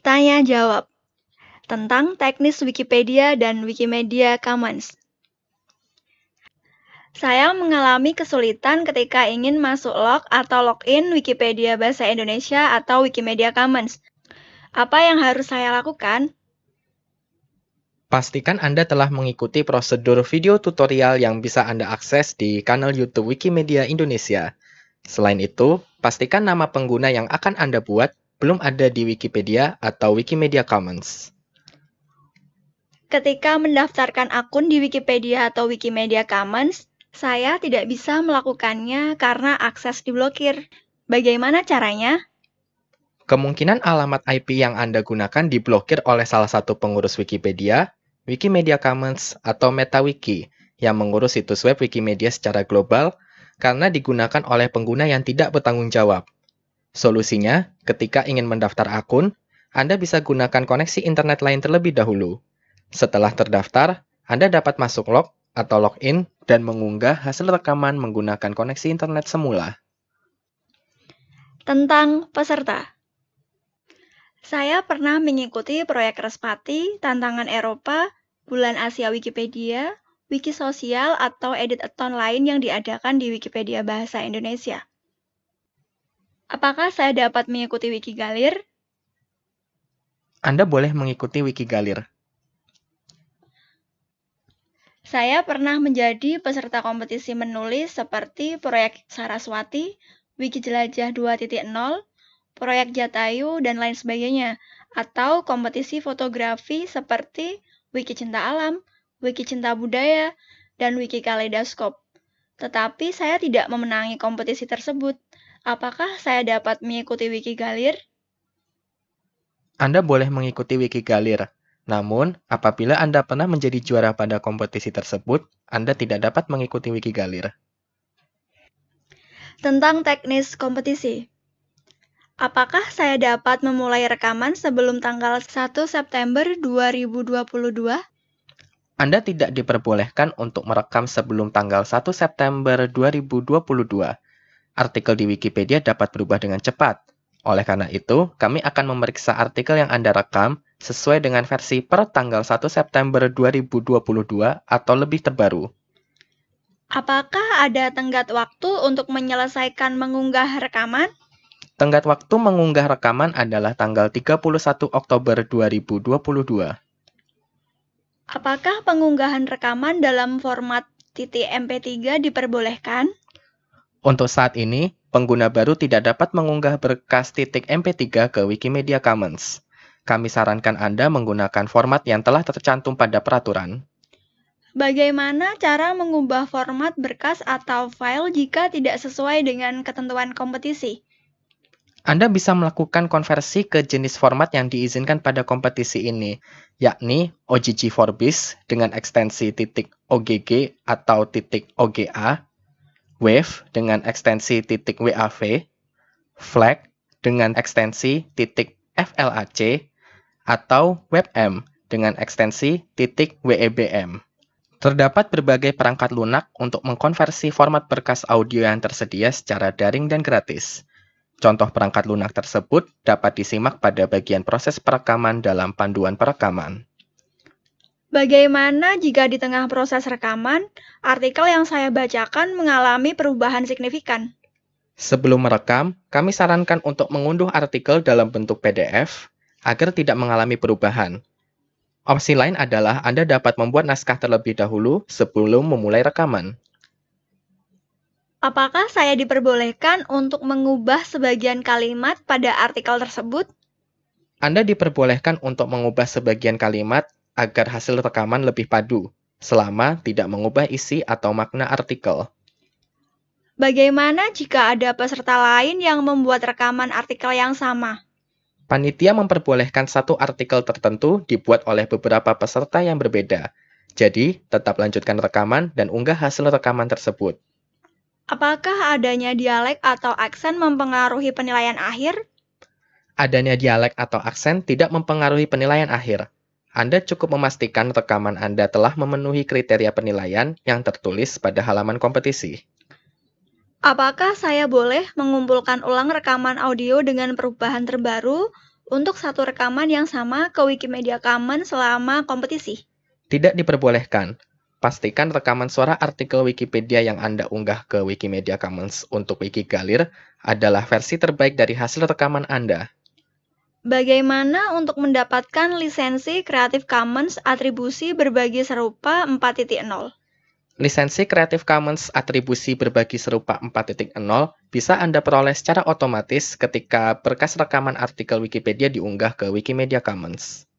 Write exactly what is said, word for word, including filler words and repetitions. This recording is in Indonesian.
Tanya jawab tentang teknis Wikipedia dan Wikimedia Commons. Saya mengalami kesulitan ketika ingin masuk log atau login Wikipedia Bahasa Indonesia atau Wikimedia Commons. Apa yang harus saya lakukan? Pastikan Anda telah mengikuti prosedur video tutorial yang bisa Anda akses di kanal YouTube Wikimedia Indonesia. Selain itu, pastikan nama pengguna yang akan Anda buat belum ada di Wikipedia atau Wikimedia Commons. Ketika mendaftarkan akun di Wikipedia atau Wikimedia Commons, saya tidak bisa melakukannya karena akses diblokir. Bagaimana caranya? Kemungkinan alamat I P yang Anda gunakan diblokir oleh salah satu pengurus Wikipedia, Wikimedia Commons, atau MetaWiki yang mengurus situs web Wikimedia secara global karena digunakan oleh pengguna yang tidak bertanggung jawab. Solusinya, ketika ingin mendaftar akun, Anda bisa gunakan koneksi internet lain terlebih dahulu. Setelah terdaftar, Anda dapat masuk log atau login dan mengunggah hasil rekaman menggunakan koneksi internet semula. Tentang peserta. Saya pernah mengikuti proyek Respati, Tantangan Eropa, Bulan Asia Wikipedia, Wikisosial, atau edit-a-thon lain yang diadakan di Wikipedia Bahasa Indonesia. Apakah saya dapat mengikuti Wikigalir? Anda boleh mengikuti Wikigalir. Saya pernah menjadi peserta kompetisi menulis seperti Proyek Saraswati, Wikijelajah dua titik nol, Proyek Jatayu, dan lain sebagainya, atau kompetisi fotografi seperti Wiki Cinta Alam, Wiki Cinta Budaya, dan Wiki Kaleidoskop. Tetapi saya tidak memenangi kompetisi tersebut. Apakah saya dapat mengikuti Wikigalir? Anda boleh mengikuti Wikigalir. Namun, apabila Anda pernah menjadi juara pada kompetisi tersebut, Anda tidak dapat mengikuti Wikigalir. Tentang teknis kompetisi. Apakah saya dapat memulai rekaman sebelum tanggal satu September dua ribu dua puluh dua? Anda tidak diperbolehkan untuk merekam sebelum tanggal satu September dua ribu dua puluh dua. Artikel di Wikipedia dapat berubah dengan cepat. Oleh karena itu, kami akan memeriksa artikel yang Anda rekam sesuai dengan versi per tanggal satu September dua ribu dua puluh dua atau lebih terbaru. Apakah ada tenggat waktu untuk menyelesaikan mengunggah rekaman? Tenggat waktu mengunggah rekaman adalah tanggal tiga puluh satu Oktober dua ribu dua puluh dua. Apakah pengunggahan rekaman dalam format .m p tiga diperbolehkan? Untuk saat ini, pengguna baru tidak dapat mengunggah berkas .m p tiga ke Wikimedia Commons. Kami sarankan Anda menggunakan format yang telah tercantum pada peraturan. Bagaimana cara mengubah format berkas atau file jika tidak sesuai dengan ketentuan kompetisi? Anda bisa melakukan konversi ke jenis format yang diizinkan pada kompetisi ini, yakni O G G Vorbis dengan ekstensi .ogg atau .oga, Wave dengan ekstensi .wav, Flag dengan ekstensi .flac, atau WebM dengan ekstensi .webm. Terdapat berbagai perangkat lunak untuk mengkonversi format berkas audio yang tersedia secara daring dan gratis. Contoh perangkat lunak tersebut dapat disimak pada bagian proses perekaman dalam panduan perekaman. Bagaimana jika di tengah proses rekaman, artikel yang saya bacakan mengalami perubahan signifikan? Sebelum merekam, kami sarankan untuk mengunduh artikel dalam bentuk P D F agar tidak mengalami perubahan. Opsi lain adalah Anda dapat membuat naskah terlebih dahulu sebelum memulai rekaman. Apakah saya diperbolehkan untuk mengubah sebagian kalimat pada artikel tersebut? Anda diperbolehkan untuk mengubah sebagian kalimat agar hasil rekaman lebih padu, selama tidak mengubah isi atau makna artikel. Bagaimana jika ada peserta lain yang membuat rekaman artikel yang sama? Panitia memperbolehkan satu artikel tertentu dibuat oleh beberapa peserta yang berbeda. Jadi, tetap lanjutkan rekaman dan unggah hasil rekaman tersebut. Apakah adanya dialek atau aksen mempengaruhi penilaian akhir? Adanya dialek atau aksen tidak mempengaruhi penilaian akhir. Anda cukup memastikan rekaman Anda telah memenuhi kriteria penilaian yang tertulis pada halaman kompetisi. Apakah saya boleh mengumpulkan ulang rekaman audio dengan perubahan terbaru untuk satu rekaman yang sama ke Wikimedia Commons selama kompetisi? Tidak diperbolehkan. Pastikan rekaman suara artikel Wikipedia yang Anda unggah ke Wikimedia Commons untuk Wikigalir adalah versi terbaik dari hasil rekaman Anda. Bagaimana untuk mendapatkan lisensi Creative Commons atribusi berbagi serupa empat titik nol? Lisensi Creative Commons atribusi berbagi serupa empat titik nol bisa Anda peroleh secara otomatis ketika berkas rekaman artikel Wikipedia diunggah ke Wikimedia Commons.